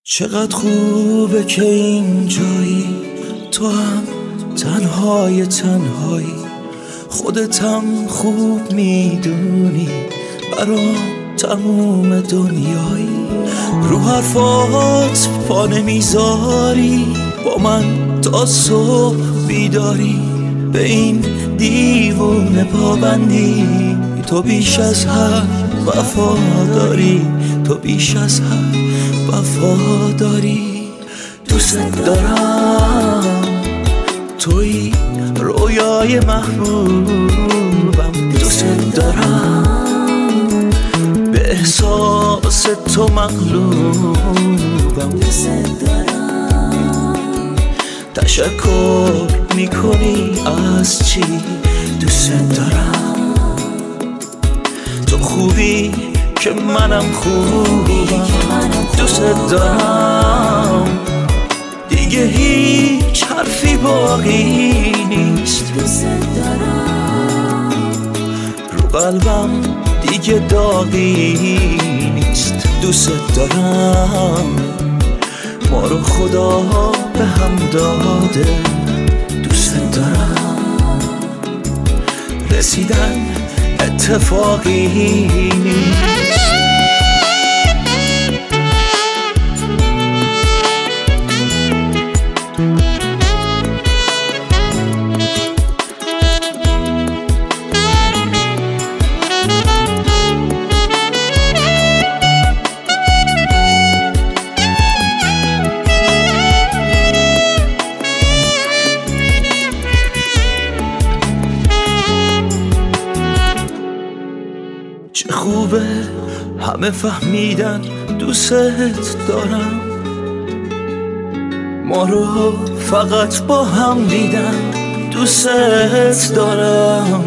چقدر خوبه که اینجایی، تو هم تنهای تنهایی، خودتم خوب میدونی برام تموم دنیایی. رو حرفات پا نمیذاری، با من تا صبح بیداری، به این دیوونه پابندی. تو بیش از هر وفاداری، تو بیش از هر وفاداری. دوست دارم، توی رویای محبوبم. دوست دارم، به احساس تو مغلوبم. دوست دارم، تشکر میکنی از چی؟ دوست دارم، تو خوبی که منم خوبم. دوست دارم، دیگه هیچ حرفی باقی نیست. دوست دارم، رو قلبم دیگه داغی نیست. دوست دارم، ما رو خدا به هم داده. دوست دارم، رسیدن اتفاقی نیست. چه خوبه همه فهمیدن دوست دارم، ما رو فقط با هم دیدن. دوست دارم،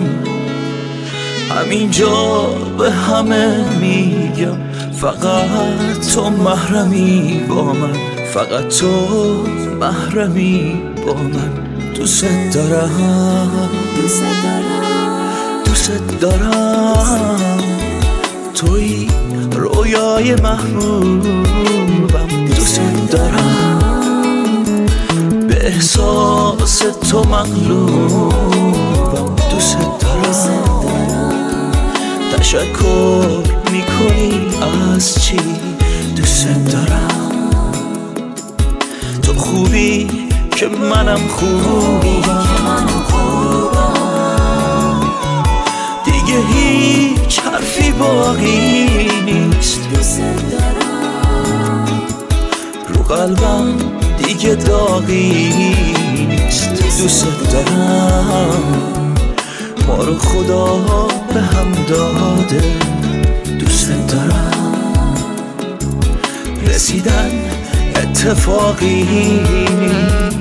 همینجا به همه میگم، فقط تو محرمی با من، فقط تو محرمی با من. دوست دارم، دوست دارم، دوست دارم، توی رویای محبوبم. دوست دارم، به احساس تو مغلوبم. دوست دارم، تشکر میکنی از چی؟ دوست دارم، تو خوبی که منم خوبم. دیگه هیچ حرفی باقی نیست. دوست دارم، رو قلبم دیگه داغی نیست. دوست دارم، ما رو خدا به هم داده. دوست دارم، رسیدن اتفاقی نیست.